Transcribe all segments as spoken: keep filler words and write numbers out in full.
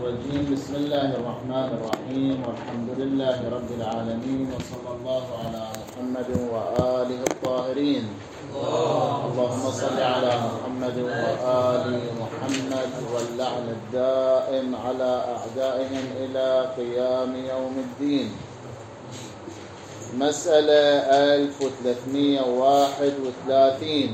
الرجيم. بسم الله الرحمن الرحيم، والحمد لله رب العالمين، وصلى الله على محمد وآله الطاهرين. اللهم صل على محمد وآل محمد، واللعن الدائم على أعدائهم إلى قيام يوم الدين. مسألة ألف وثلاثمئة وواحد وثلاثين.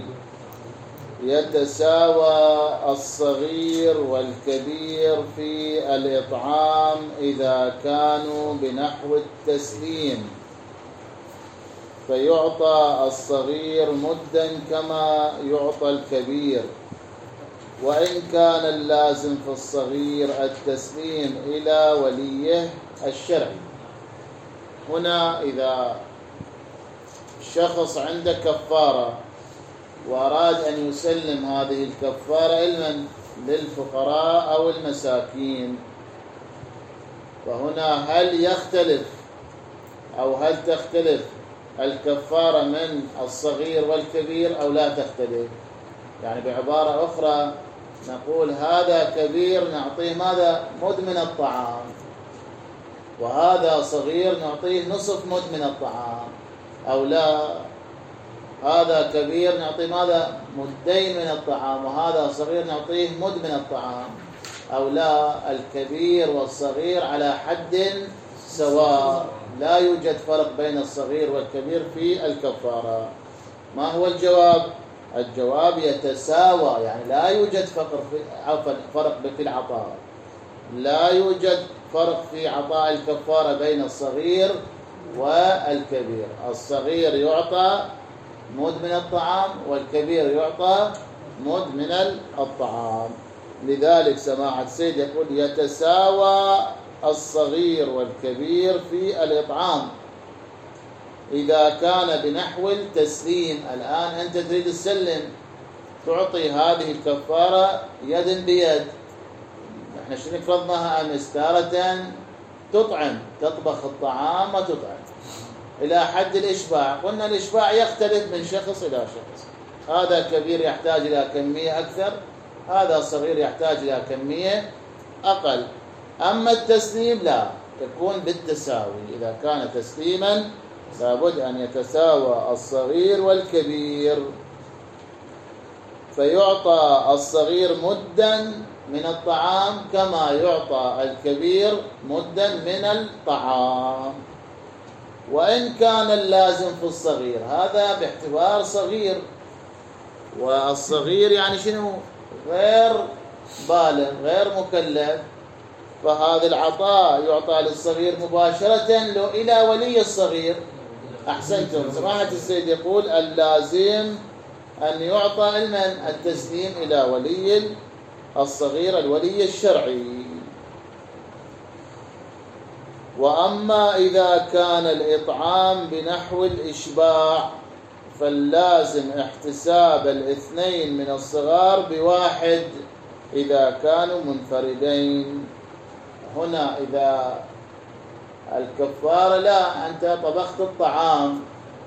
يتساوى الصغير والكبير في الإطعام إذا كانوا بنحو التسليم، فيعطى الصغير مدا كما يعطى الكبير، وإن كان اللازم في الصغير التسليم إلى وليه الشرعي. هنا إذا شخص عنده كفارة وأراد أن يسلم هذه الكفارة علما للفقراء أو المساكين، فهنا هل يختلف أو هل تختلف الكفارة من الصغير والكبير أو لا تختلف؟ يعني بعبارة أخرى نقول هذا كبير نعطيه ماذا؟ مد من الطعام، وهذا صغير نعطيه نصف مد من الطعام، أو لا هذا كبير نعطيه ماذا؟ مدين من الطعام، وهذا صغير نعطيه مد من الطعام، أو لا الكبير والصغير على حد سواء، لا يوجد فرق بين الصغير والكبير في الكفارة. ما هو الجواب؟ الجواب يتساوى، يعني لا يوجد فرق في فرق في العطاء، لا يوجد فرق في عطاء الكفارة بين الصغير والكبير. الصغير يعطى مد من الطعام، والكبير يعطى مد من الطعام. لذلك سماحة السيد يقول يتساوى الصغير والكبير في الإطعام إذا كان بنحو التسليم. الآن أنت تريد تسلم، تعطي هذه الكفارة يد بيد. احنا شنو فرضناها أمس؟ تارة تطعم، تطبخ الطعام وتطعم إلى حد الإشباع. قلنا الإشباع يختلف من شخص إلى شخص، هذا كبير يحتاج إلى كمية أكثر، هذا صغير يحتاج إلى كمية أقل. أما التسليم لا، تكون بالتساوي. إذا كان تسليما لابد أن يتساوى الصغير والكبير، فيعطى الصغير مدا من الطعام كما يعطى الكبير مدا من الطعام، وإن كان اللازم في الصغير. هذا باعتبار صغير، والصغير يعني شنو؟ غير بالغ، غير مكلف، فهذا العطاء يعطى للصغير مباشرة إلى ولي الصغير. أحسنتم. سماحة السيد يقول اللازم أن يعطى علما التسليم إلى ولي الصغير، الولي الشرعي. وأما إذا كان الإطعام بنحو الإشباع فاللازم احتساب الاثنين من الصغار بواحد إذا كانوا منفردين. هنا إذا الكفارة لا، أنت طبخت الطعام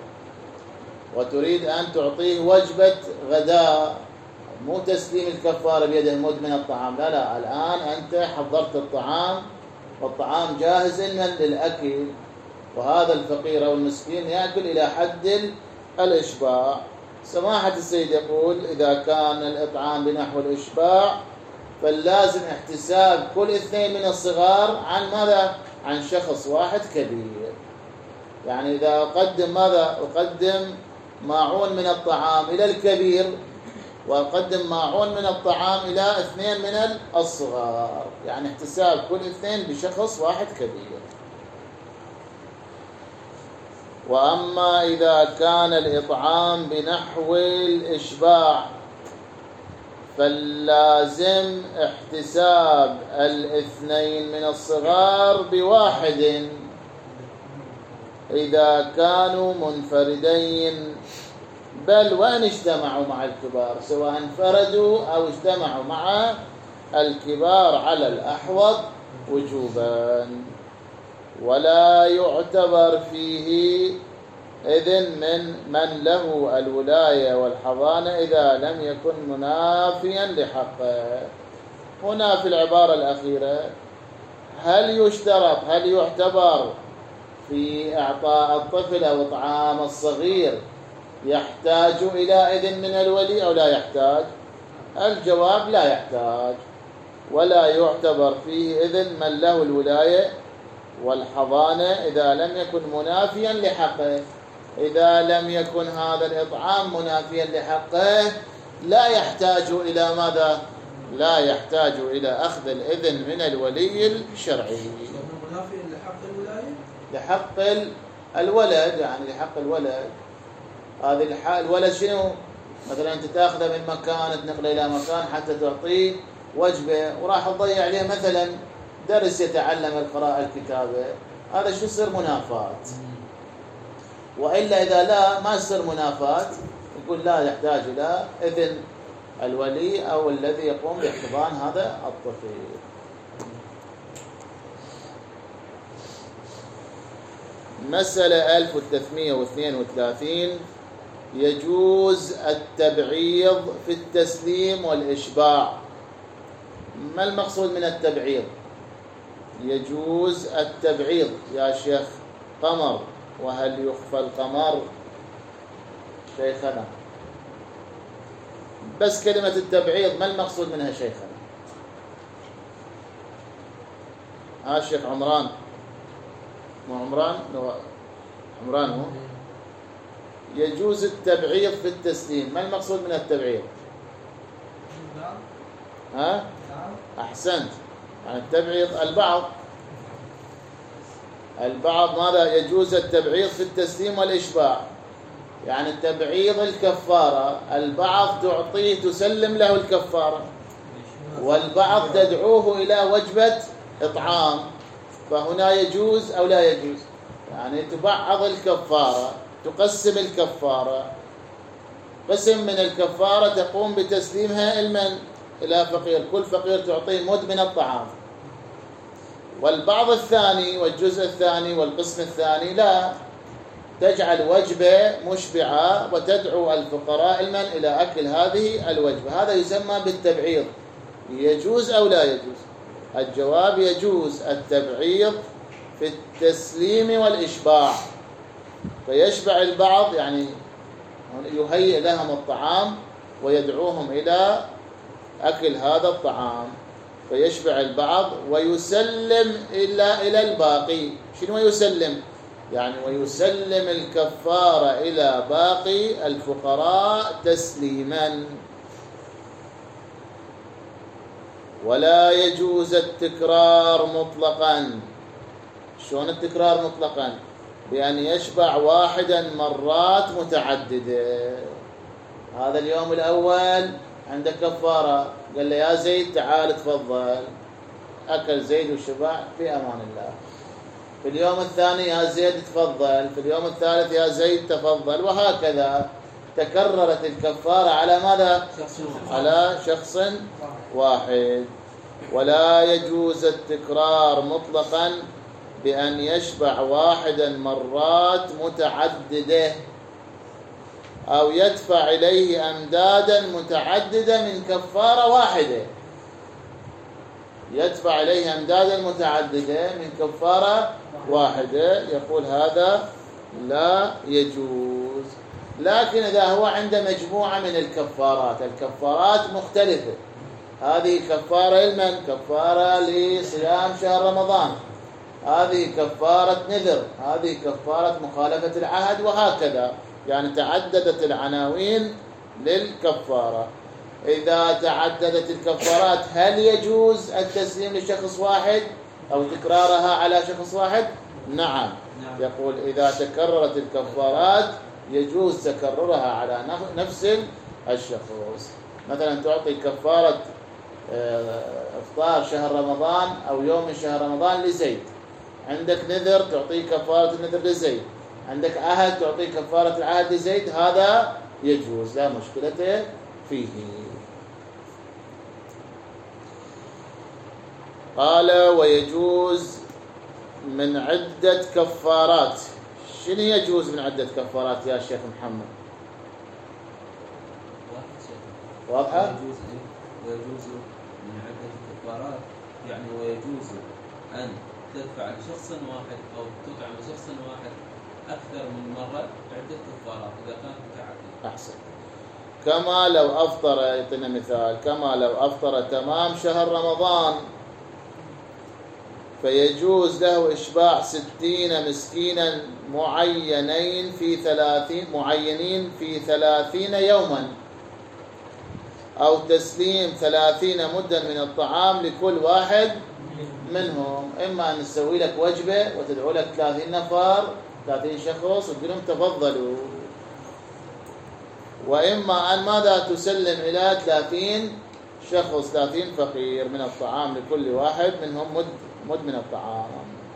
وتريد أن تعطيه وجبة غداء، مو تسليم الكفارة بيده مد من الطعام، لا لا، الآن أنت حضرت الطعام والطعام جاهز للأكل، وهذا الفقير أو المسكين يأكل إلى حد الإشباع. سماحة السيد يقول إذا كان الإطعام بنحو الإشباع فاللازم احتساب كل اثنين من الصغار عن ماذا؟ عن شخص واحد كبير. يعني إذا أقدم ماذا؟ أقدم ماعون من الطعام إلى الكبير، وأقدم ماعون من الطعام إلى اثنين من الصغار، يعني احتساب كل اثنين بشخص واحد كبير. وأما إذا كان الإطعام بنحو الإشباع فاللازم احتساب الاثنين من الصغار بواحد إذا كانوا منفردين، بل وإن اجتمعوا مع الكبار، سواء انفردوا أو اجتمعوا مع الكبار على الأحوط وجوبا. ولا يعتبر فيه إذن من من له الولاية والحضانة إذا لم يكن منافيا لحقه. هنا في العبارة الأخيرة هل يشترط هل يعتبر في إعطاء الطفل أو إطعام الصغير يحتاج إلى إذن من الولي أو لا يحتاج؟ الجواب لا يحتاج، ولا يعتبر فيه إذن من له الولاية والحضانة إذا لم يكن منافيا لحقه. إذا لم يكن هذا الإطعام منافيا لحقه لا يحتاج إلى ماذا؟ لا يحتاج إلى أخذ الإذن من الولي الشرعي. منافيا لحق الولاية؟ لحق الولد، يعني لحق الولد. هذه الولد شنو؟ مثلا أنت تأخذه من مكان تنقله إلى مكان حتى تعطيه وجبة وراح تضيع عليه مثلا درس يتعلم القراءة الكتابة، هذا شو يصير؟ منافاة. وإلا إذا لا ما يصير منافاة يقول لا يحتاج إلى إذن الولي أو الذي يقوم باحتضان هذا الطفل. مسألة ألف وثلاثمئة واثنين وثلاثين، يجوز التبعيض في التسليم والإشباع. ما المقصود من التبعيض؟ يجوز التبعيض يا شيخ قمر، وهل يخفى القمر شيخنا؟ بس كلمة التبعيض ما المقصود منها شيخنا؟ ها الشيخ عمران، مو عمران؟ لو عمران هو. يجوز التبعيض في التسليم، ما المقصود من التبعيض؟ ها؟ أحسنت. يعني التبعيض البعض البعض ماذا؟ يجوز التبعيض في التسليم والإشباع، يعني التبعيض الكفارة، البعض تعطيه تسلم له الكفارة، والبعض تدعوه إلى وجبة إطعام، فهنا يجوز أو لا يجوز؟ يعني تبعض الكفارة، تقسم الكفارة، قسم من الكفارة تقوم بتسليمها المن إلى فقير، كل فقير تعطيه مد من الطعام. والبعض الثاني والجزء الثاني والقسم الثاني لا، تجعل وجبة مشبعة وتدعو الفقراء المن إلى أكل هذه الوجبة. هذا يسمى بالتبعيض. يجوز أو لا يجوز؟ الجواب يجوز التبعيض في التسليم والإشباع، فيشبع البعض، يعني يهيئ لهم الطعام ويدعوهم إلى أكل هذا الطعام، فيشبع البعض ويسلم إلى إلى الباقي. شنو يسلم؟ يعني ويسلم الكفارة إلى باقي الفقراء تسليما. ولا يجوز التكرار مطلقا. شلون التكرار مطلقا؟ بأن يشبع واحدا مرات متعددة. هذا اليوم الأول عندك كفارة، قال له يا زيد تعال تفضل، أكل زيد وشبع في أمان الله. في اليوم الثاني يا زيد تفضل، في اليوم الثالث يا زيد تفضل، وهكذا تكررت الكفارة على ماذا؟ على شخص واحد. ولا يجوز التكرار مطلقا بأن يشبع واحدا مرات متعددة أو يدفع إليه أمدادا متعددة من كفارة واحدة. يدفع إليه أمدادا متعددة من كفارة واحدة، يقول هذا لا يجوز. لكن إذا هو عنده مجموعة من الكفارات، الكفارات مختلفة، هذه كفارة لمن؟ كفارة لصيام شهر رمضان، هذه كفارة نذر، هذه كفارة مخالفة العهد، وهكذا، يعني تعددت العناوين للكفارة. إذا تعددت الكفارات هل يجوز التسليم لشخص واحد أو تكرارها على شخص واحد؟ نعم. يقول إذا تكررت الكفارات يجوز تكررها على نفس الشخص. مثلا تعطي كفارة إفطار شهر رمضان أو يوم من شهر رمضان لزيد، عندك نذر تعطي كفارة النذر لزيد، عندك عهد تعطي كفارة العهد لزيد، هذا يجوز لا مشكلة فيه. قال ويجوز من عدة كفارات. شنو يجوز من عدة كفارات يا شيخ محمد؟ واضحة؟ ويجوز ويجوز من عدة كفارات، يعني ويجوز أن تدفع لشخص واحد أو تطعم لشخص واحد أكثر من مرة عدة كفارات إذا كانت متعددة. أحسن. كما لو أفطر، يعطينا مثال، كما لو أفطر تمام شهر رمضان فيجوز له إشباع ستين مسكينا معينين في ثلاثين معينين في ثلاثين يوما، أو تسليم ثلاثين مدا من الطعام لكل واحد منهم. إما أن نسوي لك وجبة وتدعو لك ثلاثين نفر ثلاثين شخص وتقول لهم تفضلوا، وإما أن ماذا تسلم إلى ثلاثين شخص ثلاثين فقير من الطعام لكل واحد منهم مد مد من الطعام.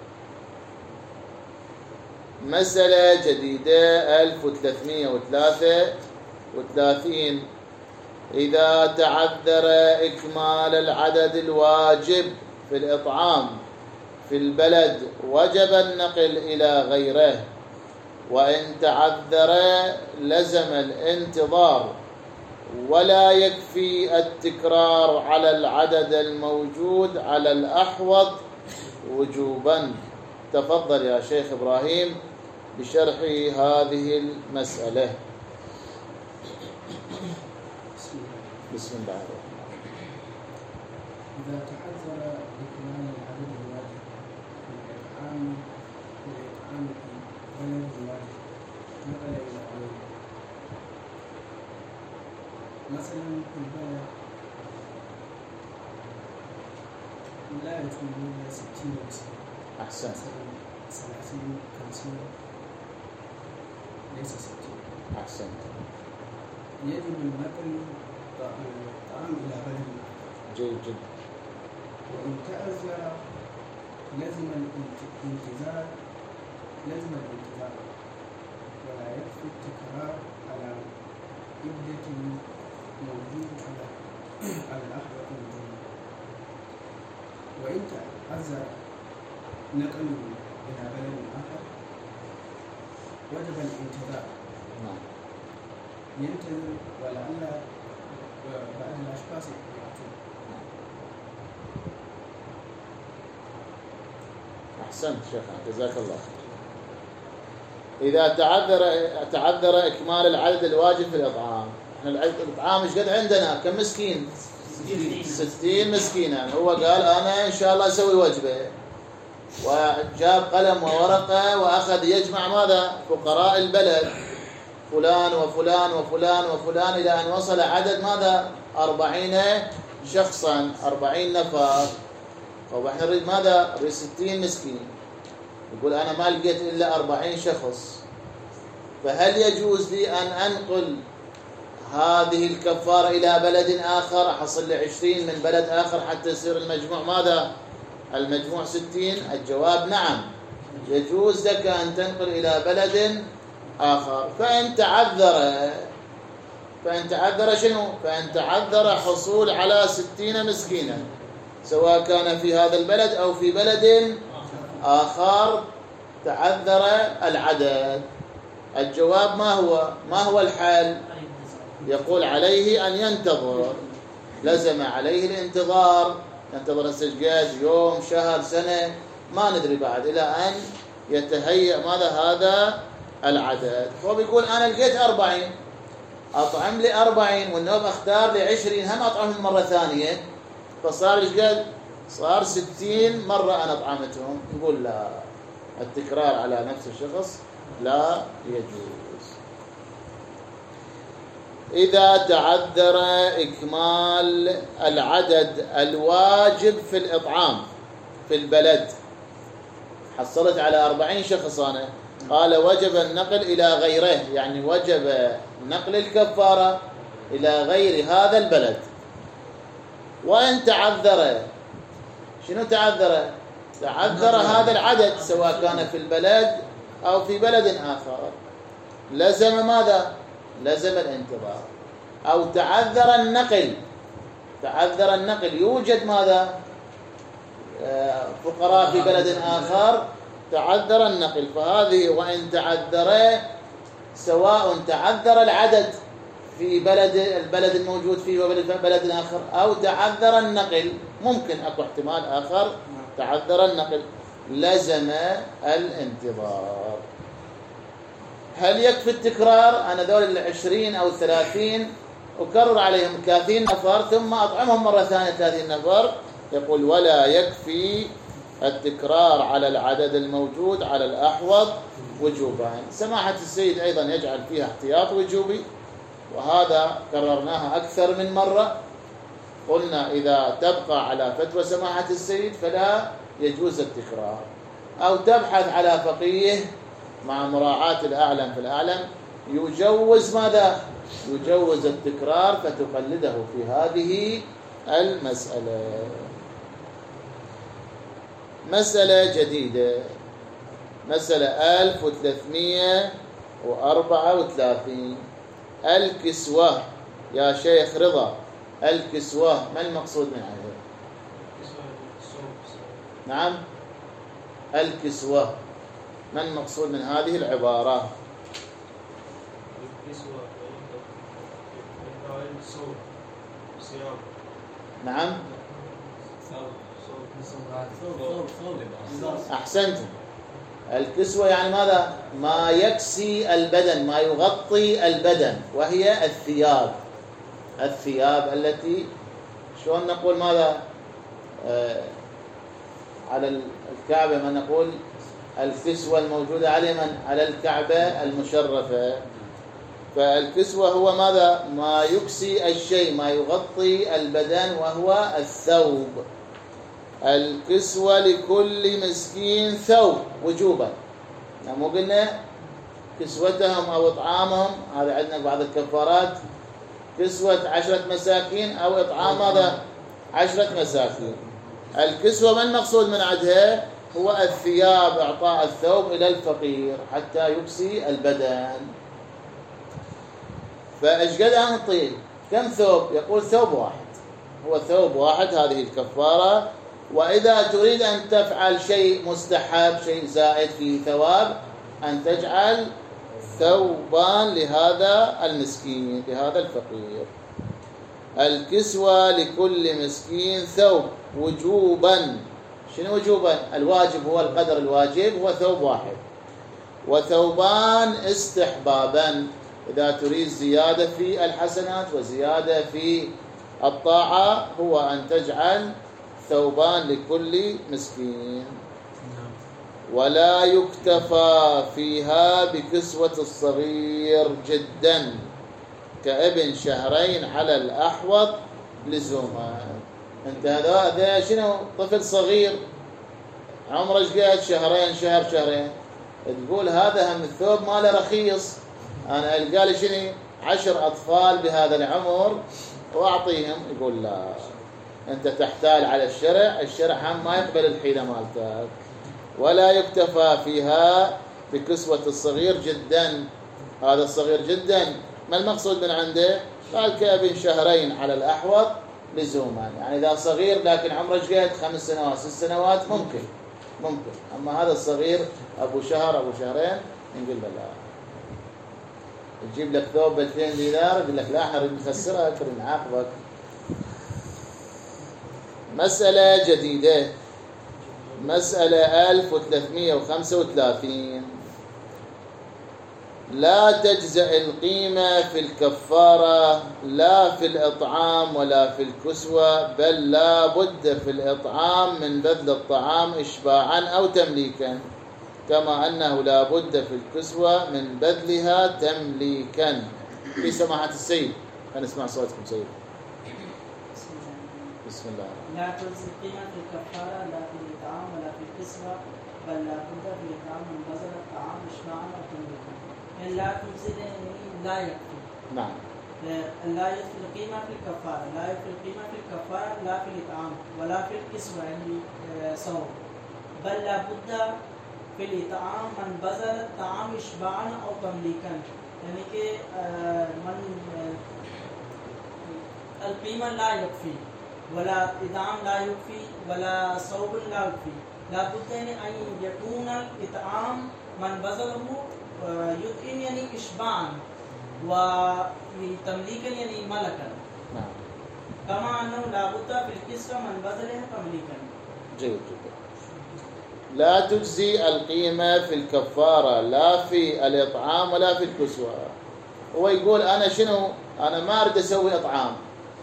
مسألة جديدة ألف وثلاثمئة وثلاثة وثلاثين. إذا تعذر إكمال العدد الواجب في الإطعام في البلد وجب النقل إلى غيره، وإن تعذر لزم الانتظار، ولا يكفي التكرار على العدد الموجود على الأحوط وجوبا. تفضل يا شيخ إبراهيم بشرح هذه المسألة. بسم الله الرحمن الرحيم. إذا تعذر إكمال العدد الواجب في الإطعام في الإطعام في بلد الواجب نقل إلى غيره، مثلا في البلد لا يكون ستين مسكين، أحسن. ثلاثين خمسين ليس ستين. أحسن. يجب النقل الطعام إلى بلد آخر. جيد جدا. وإن تعذر لزم الانتظار لزم الانتظار ولا يكفي التكرار على عدة موجود على على الأحوط الجملة. وإن تعذر نقله إلى بلد آخر وجب الانتظار. نعم. ينتظر ولعل بعد الأشخاص يأتون. أحسنت شيخنا جزاك الله خير. إذا تعذر تعذر إكمال العدد الواجب في الإطعام، إحنا العدد الإطعام إيش قد عندنا؟ كم مسكين؟ ستين مسكينا. هو قال أنا إن شاء الله أسوي وجبة، وجاب قلم وورقة وأخذ يجمع ماذا؟ فقراء البلد فلان وفلان وفلان وفلان إلى أن وصل عدد ماذا؟ أربعين شخصا، أربعين نفر. طب احنا نريد ماذا؟ نريد ستين مسكين. يقول أنا ما لقيت إلا أربعين شخص، فهل يجوز لي أن أنقل هذه الكفارة إلى بلد آخر أحصل لي عشرين من بلد آخر حتى يصير المجموع ماذا؟ المجموع ستين. الجواب نعم، يجوز لك أن تنقل إلى بلد آخر. فإن تعذر فإن تعذر شنو؟ فإن تعذر حصول على ستين مسكينا سواء كان في هذا البلد أو في بلد آخر، تعذر العدد. الجواب ما هو؟ ما هو الحل؟ يقول عليه أن ينتظر، لزم عليه الانتظار، ينتظر السجاد يوم شهر سنة ما ندري بعد إلى أن يتهيأ ماذا هذا العدد. هو بيقول أنا لقيت أربعين، أطعم لي أربعين والنوب أختار لي عشرين هم أطعمهم مرة ثانية، فصار إيش قد؟ صار ستين مرة أنا أطعمتهم. يقول لا، التكرار على نفس الشخص لا يجوز. إذا تعذر إكمال العدد الواجب في الإطعام في البلد، حصلت على أربعين شخص أنا، قال وجب النقل إلى غيره، يعني وجب نقل الكفارة إلى غير هذا البلد. وإن تعذر، شنو تعذر؟ تعذر هذا العدد سواء كان في البلد أو في بلد آخر، لزم ماذا؟ لزم الانتظار. أو تعذر النقل، تعذر النقل، يوجد ماذا؟ فقراء في بلد آخر، تعذر النقل. فهذه وإن تعذر، سواء تعذر العدد في بلد البلد الموجود فيه وبلد بلد آخر، أو تعذر النقل، ممكن أكو احتمال آخر تعذر النقل، لزم الانتظار. هل يكفي التكرار؟ أنا ذول العشرين أو الثلاثين أكرر عليهم ثلاثين نفر ثم أطعمهم مرة ثانية ثلاثين نفر. يقول ولا يكفي التكرار على العدد الموجود على الأحوض وجوبا. سماحة السيد أيضا يجعل فيها احتياط وجوبي، وهذا كررناها أكثر من مرة. قلنا إذا تبقى على فتوى سماحة السيد فلا يجوز التكرار، أو تبحث على فقيه مع مراعاة الأعلم في الأعلم يجوز ماذا؟ يجوز التكرار فتقلده في هذه المسألة. مسألة جديدة، مسألة ألف وثلاثمئة وأربعة وثلاثين. الكسوة يا شيخ رضا، الكسوة ما المقصود من هذا؟ نعم، الكسوة ما المقصود من هذه العبارة؟ نعم أحسنتم. الكسوة يعني ماذا؟ ما يكسي البدن، ما يغطي البدن، وهي الثياب. الثياب التي شلون نقول ماذا؟ آه على الكعبة ما نقول الكسوة الموجودة على من؟ على الكعبة المشرفة. فالكسوة هو ماذا؟ ما يكسي الشيء، ما يغطي البدن، وهو الثوب. الكسوة لكل مسكين ثوب وجوبا. يعني مو قلنا كسوتهم أو إطعامهم، هذا عندنا بعض الكفارات، كسوة عشرة مساكين أو إطعام ماذا؟ عشرة مساكين. الكسوة ما المقصود من عندها؟ هو الثياب، إعطاء الثوب إلى الفقير حتى يكسي البدن. فإيش قد نطيل؟ كم ثوب؟ يقول ثوب واحد، هو ثوب واحد، هذه الكفارة. وإذا تريد أن تفعل شيء مستحب، شيء زائد في ثواب، أن تجعل ثوبان لهذا المسكين، لهذا الفقير. الكسوة لكل مسكين ثوب وجوبا. شنو وجوبا؟ الواجب هو القدر الواجب هو ثوب واحد، وثوبان استحبابا. إذا تريد زيادة في الحسنات وزيادة في الطاعة هو أن تجعل ثوبان لكل مسكين. ولا يكتفى فيها بكسوة الصغير جدا كابن شهرين على الأحوط لزوما. انت هذا هذا شنو؟ طفل صغير عمره ايش قد؟ شهرين، شهر شهرين، تقول هذا هم الثوب ماله رخيص، انا القى لي شنو؟ عشر اطفال بهذا العمر واعطيهم. يقول لا، انت تحتال على الشرع، الشرع هم ما يقبل الحيلة مالتك. ولا يكتفى فيها بكسوة الصغير جدا. هذا الصغير جدا ما المقصود من عنده؟ قال كابن شهرين على الأحوط لزوما. يعني إذا صغير لكن عمره ايش قد؟ خمس سنوات ست سنوات ممكن ممكن أما هذا الصغير أبو شهر أبو شهرين نقول له لا. تجيب لك ثوب باثنين دينار يقول لك لا، احنا نريد نخسرك نريد نعاقبك. مسألة جديدة، مسألة ألف وثلاثمئة وخمسة وثلاثين. لا تجزأ القيمة في الكفارة لا في الإطعام ولا في الكسوة، بل لا بد في الإطعام من بذل الطعام إشباعا أو تمليكا، كما أنه لا بد في الكسوة من بذلها تمليكا. في سماحة السيد، فنسمع صوتكم سيد. بسم الله. لا تجزي القيمة في الكفارة لا في الإطعام ولا في الكسوة، بل لا بد في الإطعام من بذل الطعام إشباعا أو تمليكا. يعني لا تجزي لا يكفي. نعم. لا يكفي القيمة في الكفارة، لا يكفي القيمة في الكفارة لا في الإطعام ولا في الكسوة يعني صوم، بل لا بد في الإطعام من بذل الطعام إشباعا أو تمليكا. يعني कि من القيمة لا يكفي ولا إطعام لا يكفي ولا صوم لا يكفي، لا بد يعني أن يكون الإطعام من بذله يطعم يعني إشباعا وتمليكا يعني ملكا، كما أنه لا بد في الكسوة من بذلها تمليكا. جيد جدا. لا تجزي القيمة في الكفارة لا في الإطعام ولا في الكسوة. هو يقول أنا شنو؟ أنا ما أريد أسوي إطعام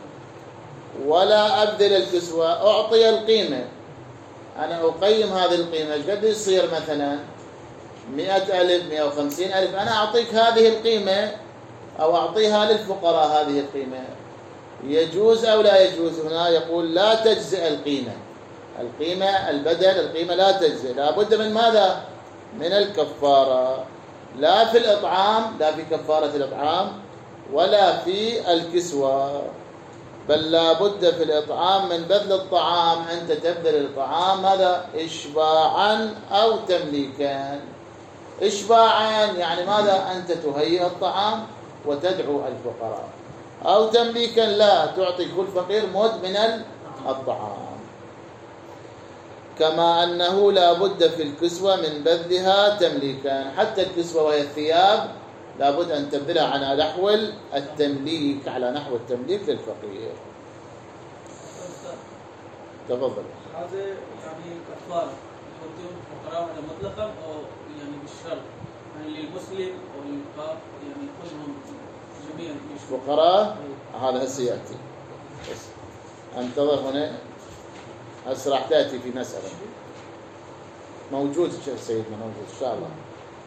ولا أبذل الكسوة، أعطي القيمة، أنا أقيم هذه القيمة إيش قد يصير؟ مثلا مئة ألف، مئة وخمسين ألف، أنا أعطيك هذه القيمة أو أعطيها للفقراء هذه القيمة. يجوز أو لا يجوز؟ هنا يقول لا تجزئ القيمة، القيمة البدل القيمة لا تجزئ، لا بد من ماذا؟ من الكفارة، لا في الإطعام، لا في كفارة الإطعام ولا في الكسوة، بل لا بد في الإطعام من بذل الطعام. أنت تبذل الطعام ماذا؟ إشباعا أو تمليكا. إشباعا يعني ماذا؟ أنت تهيئ الطعام وتدعو الفقراء، أو تمليكا لا تعطي كل فقير مد من الطعام. كما أنه لا بد في الكسوة من بذلها تمليكا، حتى الكسوة وهي الثياب لا بد أن تبذلها على نحو التمليك، على نحو التمليك للفقير. تفضل. هذا يعني كفارة يعطيهم الفقراء على مطلقا أو يعني بالشرط، يعني للمسلم أو للكافر، يعني كلهم جميعا فقراء. هذا هسه يأتي، بس انتظر هنا، هسه راح تأتي في مسألة موجود سيدنا، موجود إن شاء الله.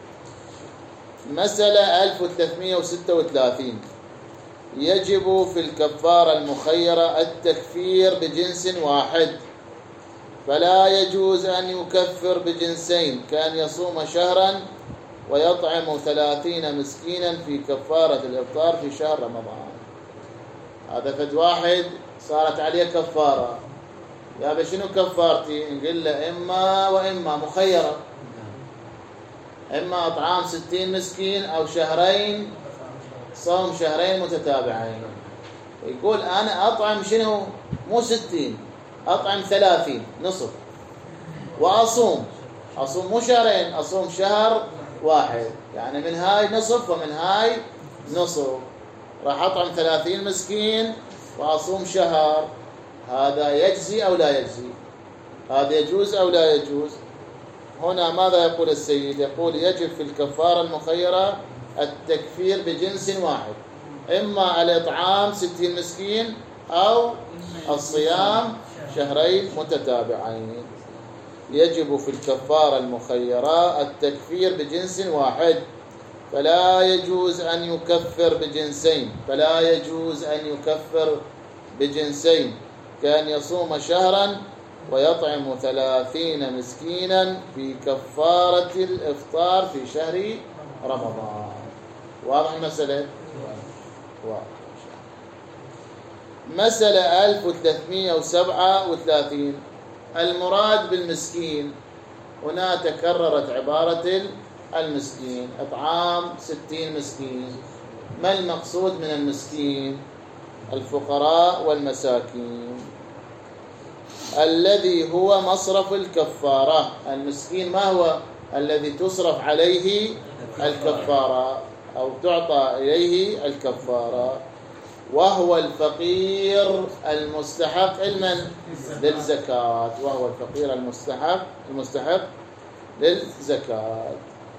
مسألة ألف وثلاثمئة وستة وثلاثين. يجب في الكفارة المخيرة التكفير بجنس واحد، فلا يجوز أن يكفر بجنسين، كأن يصوم شهرا ويطعم ثلاثين مسكينا في كفارة الإفطار في شهر رمضان. هذا فد واحد صارت عليه كفارة، يا بشنو كفارتي؟ نقول له إما وإما، مخيرة، إما أطعام ستين مسكين أو شهرين، صوم شهرين متتابعين. يقول أنا أطعم شنو؟ مو ستين، أطعم ثلاثين نصف، وأصوم أصوم مو شهرين، أصوم شهر واحد، يعني من هاي نصف ومن هاي نصف، راح أطعم ثلاثين مسكين وأصوم شهر. هذا يجزي أو لا يجزي؟ هذا يجوز أو لا يجوز؟ هنا ماذا يقول السيد؟ يقول يجب في الكفارة المخيرة التكفير بجنس واحد، إما الإطعام ستين مسكين أو الصيام شهرين متتابعين. يجب في الكفارة المخيرة التكفير بجنس واحد، فلا يجوز أن يكفر بجنسين، فلا يجوز أن يكفر بجنسين، كان يصوم شهرا ويطعم ثلاثين مسكينا في كفارة الإفطار في شهر رمضان. واضح المسألة؟ واضح. مسألة ألف وثلاثمئة وسبعة وثلاثين. المراد بالمسكين، هنا تكررت عبارة المسكين، إطعام ستين مسكين. ما المقصود من المسكين؟ الفقراء والمساكين، الذي هو مصرف الكفارة. المسكين ما هو؟ الذي تصرف عليه الكفارة أو تعطى إليه الكفارة، وهو الفقير المستحق لمن؟ للزكاة، وهو الفقير المستحق المستحق للزكاة.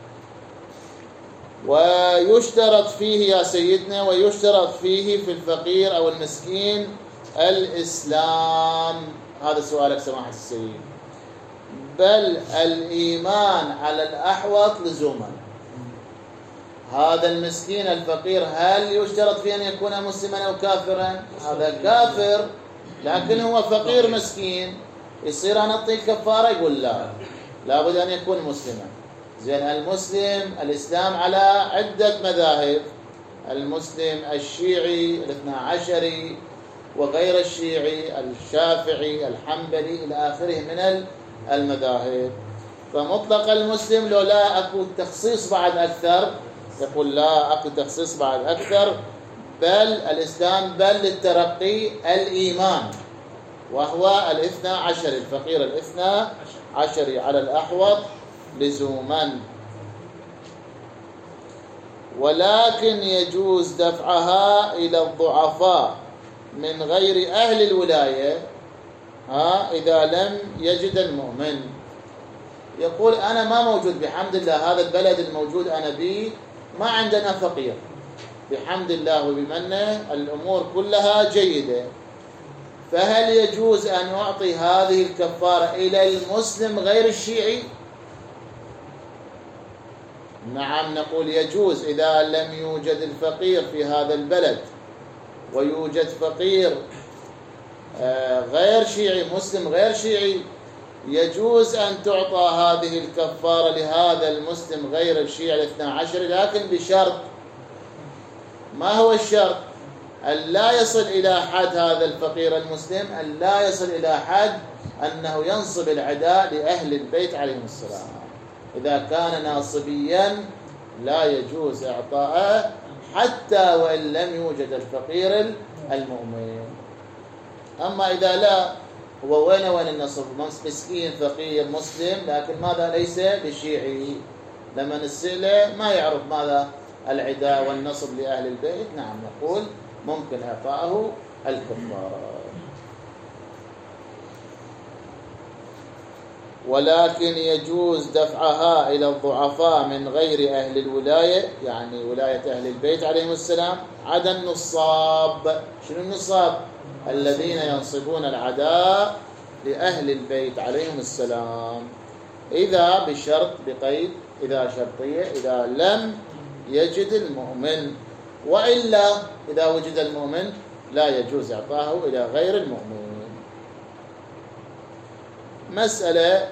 ويشترط فيه يا سيدنا، ويشترط فيه في الفقير أو المسكين الإسلام. هذا سؤالك سماحة السيد. بل الإيمان على الأحوط لزوما. هذا المسكين الفقير هل يشترط فيه أن يكون مسلما أو كافرا؟ هذا كافر لكن هو فقير مسكين، يصير أنا أعطيه كفارة؟ يقول لا، لابد أن يكون مسلما. زين، المسلم الإسلام على عدة مذاهب، المسلم الشيعي الاثنى عشري وغير الشيعي، الشافعي، الحنبلي إلى آخره من المذاهب. فمطلق المسلم لو لا أكو تخصيص بعد أكثر، يقول لا أكو تخصيص بعد أكثر، بل الإسلام بل للترقي الإيمان، وهو الاثنى عشر، الفقير الاثنى عشري على الأحوط لزوما. ولكن يجوز دفعها إلى الضعفاء من غير أهل الولاية، ها إذا لم يجد المؤمن. يقول أنا ما موجود بحمد الله، هذا البلد الموجود أنا به ما عندنا فقير بحمد الله وبمنه، الأمور كلها جيدة، فهل يجوز أن أعطي هذه الكفارة إلى المسلم غير الشيعي؟ نعم، نقول يجوز إذا لم يوجد الفقير في هذا البلد ويوجد فقير غير شيعي، مسلم غير شيعي، يجوز أن تعطى هذه الكفارة لهذا المسلم غير الشيعي الاثنى عشر، لكن بشرط. ما هو الشرط؟ أن لا يصل إلى حد هذا الفقير المسلم، أن لا يصل إلى حد أنه ينصب العداء لأهل البيت عليهم السلام. إذا كان ناصبيا لا يجوز إعطاءه حتى وإن لم يوجد الفقير المؤمن. أما إذا لا، هو وين وين النصب؟ مسكين فقير مسلم لكن ماذا ليس بشيعي، لما نسأله ما يعرف ماذا العداء والنصب لأهل البيت، نعم نقول ممكن إعطاءه الكفارة. ولكن يجوز دفعها إلى الضعفاء من غير أهل الولاية، يعني ولاية أهل البيت عليهم السلام، عدا النصاب. شنو النصاب؟ الذين ينصبون العداء لأهل البيت عليهم السلام، إذا بشرط، بقيد، إذا شرطية، إذا لم يجد المؤمن، وإلا إذا وجد المؤمن لا يجوز إعطاه إلى غير المؤمن. مسألة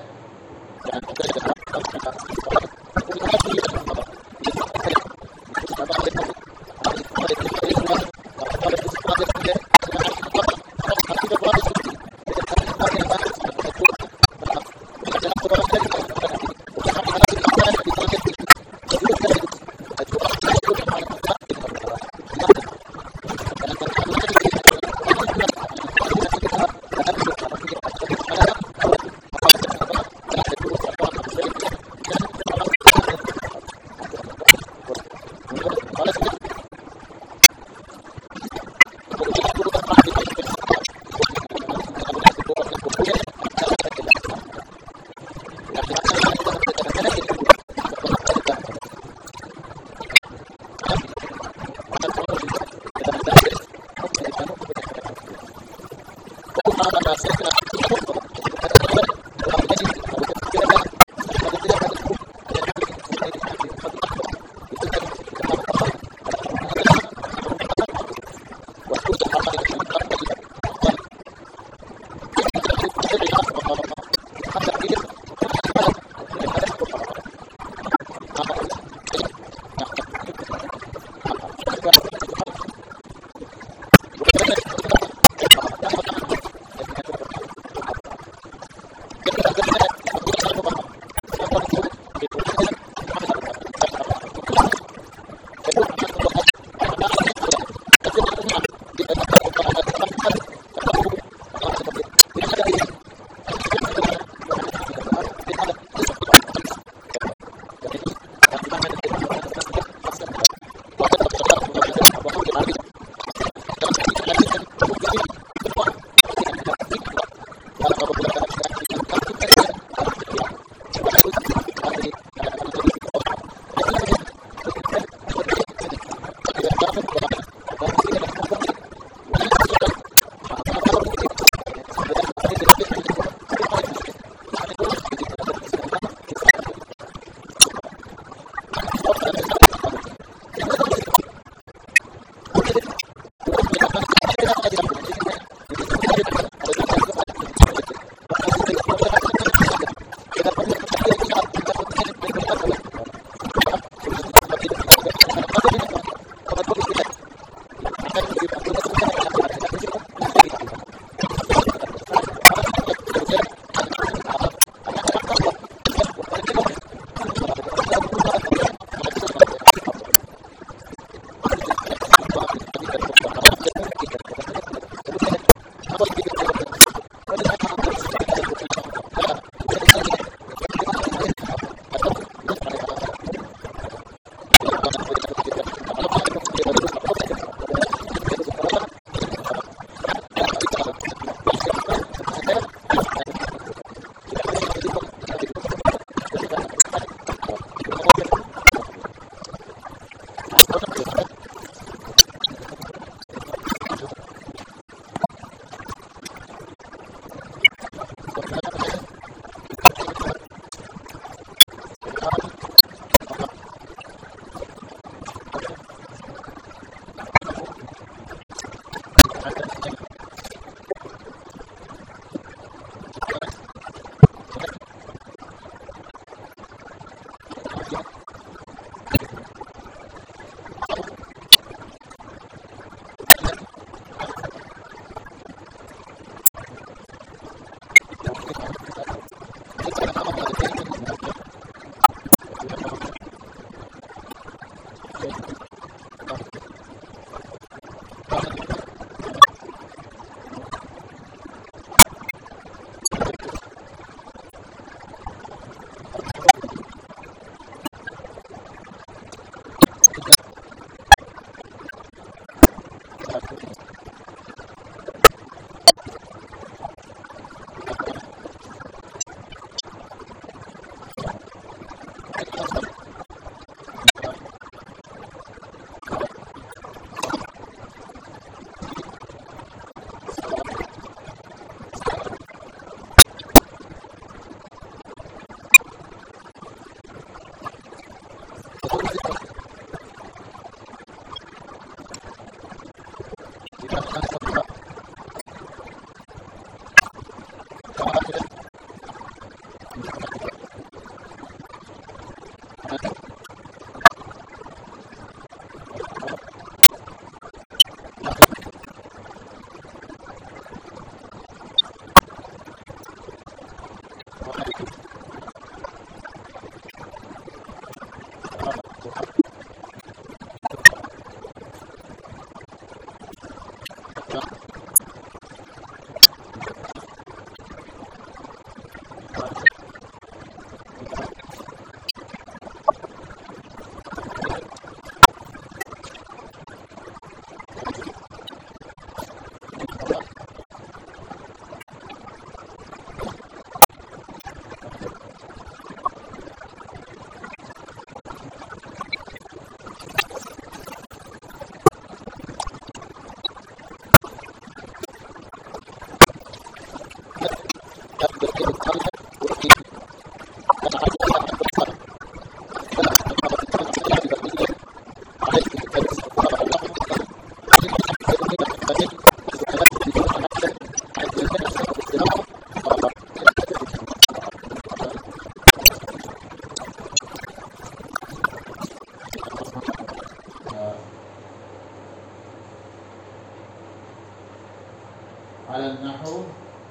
على النحو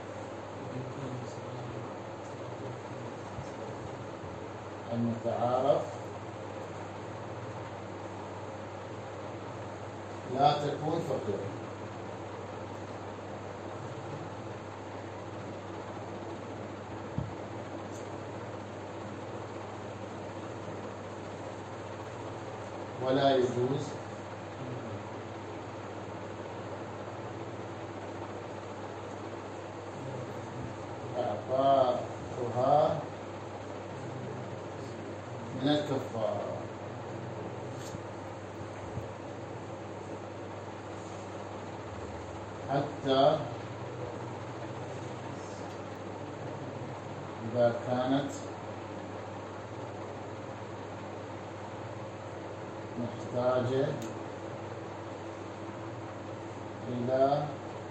المتعارف لا تكون فقيرة. ولا يجوز إعطاؤها من الكفارة. حتى إذا كانت محتاجة إلى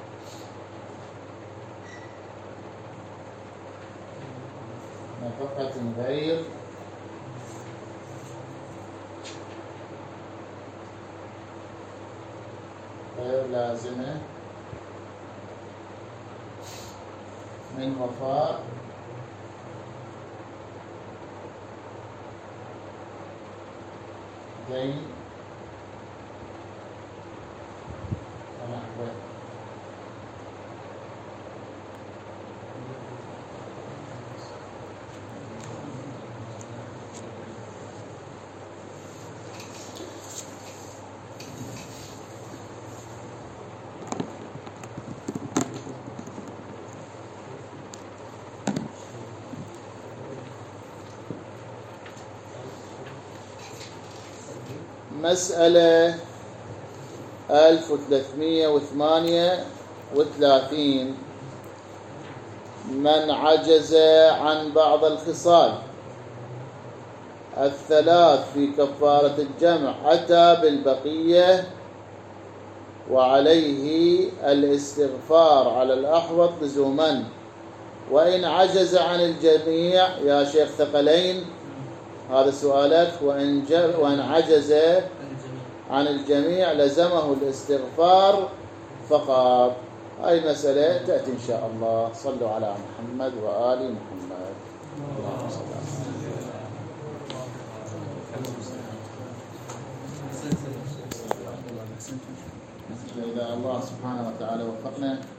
نفقة غير غير لازمة من وفاء دين ونحوه. مسألة ألف وثلاثمئة وثمانية وثلاثين. من عجز عن بعض الخصال الثلاث في كفارة الجمع أتى بالبقية وعليه الاستغفار على الأحوط لزوما، وإن عجز عن الجميع يا شيخ ثقلين هذا سؤالك، وإن, وإن عجز عن الجميع لزمه الاستغفار فقط. هاي مسألة تأتي إن شاء الله. صلوا على محمد وآل محمد. اللهم صل على محمد. إذا الله سبحانه وتعالى وفقنا